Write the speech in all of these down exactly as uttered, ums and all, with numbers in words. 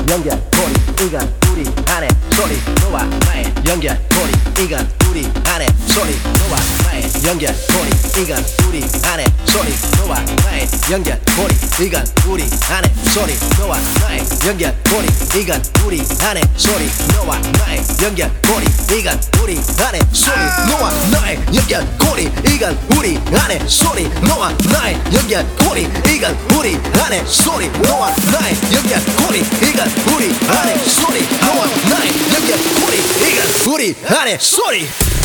연결고리 이건 우리 안에 소리 너와 나의 연결고리 이건 우리 안에 소리 너와 나의 연결고리 이건 우리 안에 소리 너와 나의 연결고리 이건 우리 안에 소리 너와 나의 연결고리 이건 우리 안에 소리 너와 나의 연결고리 이건 우리 안에 소리 너와 나의 연결고리 이건 우리 안에 소리 너와 나의 연결고리 이건 우리 안에 소리 너와 나의 연결고리 이건 우리 안에 소리 너와 나의 연결고리 이건 우리 안에 소리.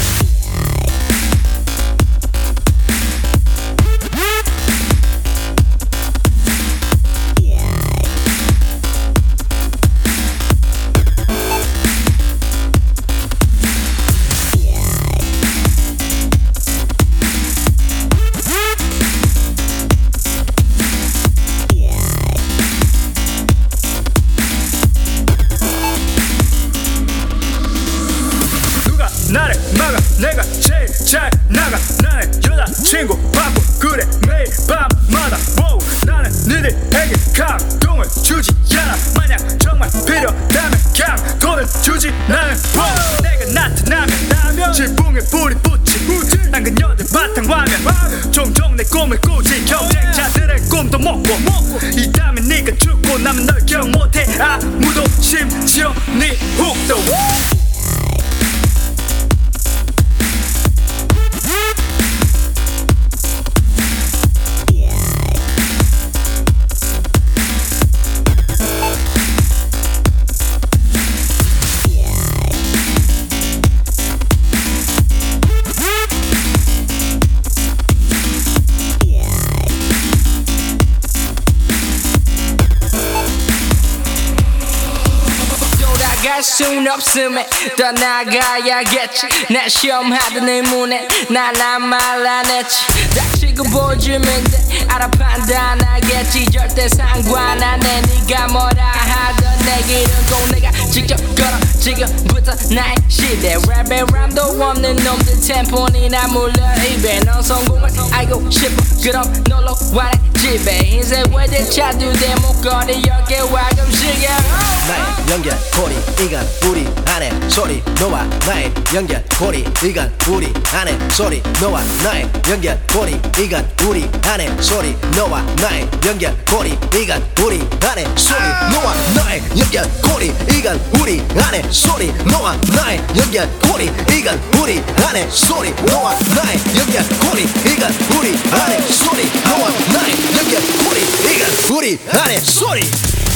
나를 막아 내가 제일 잘 나가 나의 여자친구 바보 그래 매일 밤마다 wow. 나는 니들에게 감동을 주지 않아 만약 정말 필요하다면 감동을 주지 나는 wow. 내가 나타나면 나면 지붕에 불이 붙지 난 그녀들 바탕화면 종종 내 꿈을 꾸지 경쟁자들의 꿈도 먹고 이다면 네가 죽고 나면 널 기억 못해 아무도 심지어 네 훅도 갈 순 없음에 떠나가야겠지 날 시험하던 의문에 날 아무 말 안 했지 닥치고 보여주면 돼 알아 판단하겠지 절대 상관 안 해 네가 뭐라 하던 내게 이런 꼭 내가 직접 걸어 지금부터 나의 시대 랩에 람도 없는 놈들 템포니나 물러 입에 넌 성공을 알고 싶어 그럼 놀러 와라 집에 인생 외제차 두 대 목걸이 열 개와 금시계 나의 연결고리 이건 우리 안에 소리 너와 나의 연결고리 이건 우리 안에 소리 너와 나의 연결고리 이건 우리 안에 소리 너와 나의 연결고리 이건 우리 안에 소리 너와 나의 연결고리 이건 우리 안에 소리 너와 나의 연결고리 이건 우리 안에 소리 너와 나의 연결고리 이건 우리 안에 소리 너와 나의 연결고리 이건 우리 안에 소리.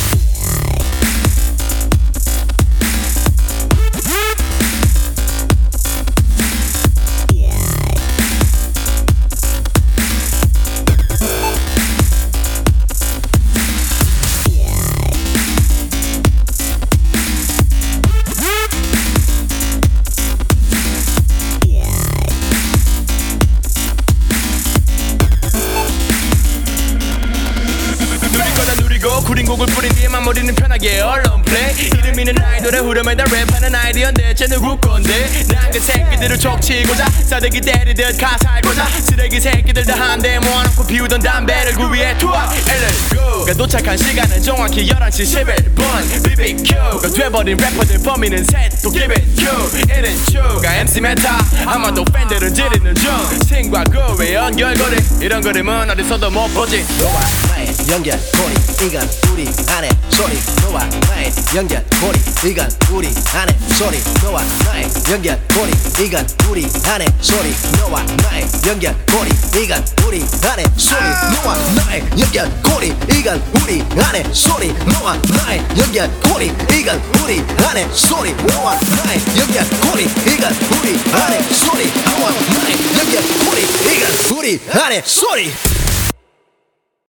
구린 곡을 뿌린 뒤에 마무리는 편하게 언론 플레이 이름 있는 아이돌의 후렴에다 랩하는 아이디어인데 쟤 누구 건데 난 그 새끼들을 족치고자 싸대기 때리듯 가사 알고자 쓰레기 새끼들 다 한데 모아놓고 피우던 담배를 구비해 투어 엘엘고가 도착한 시간은 정확히 열한 시 십일 분 비비큐가 돼버린 래퍼들 범인은 셋또 give it Q 이른 추가 엠씨 메타 아마도 팬들은 지르는 중 신과 구의 연결고리 이런 그림은 어디서도 못 보지 너와 나의 연결고리 이건 우리 안에 소리 너와 나의 연결고리 이건 우리 안에 소리 너와 나의 연결고리 이건 우리 안에 소리 너와 나의 연결고리 이건 우리 안에 소리 너와 나의 연결고리 이건 우리 안에 소리 너와 나의 연결고리 이건 우리 안에 소리 너와 나의 연결고리 이건 우리 안에 소리 너와 나의 연결고리 이건 우리 안에 소리.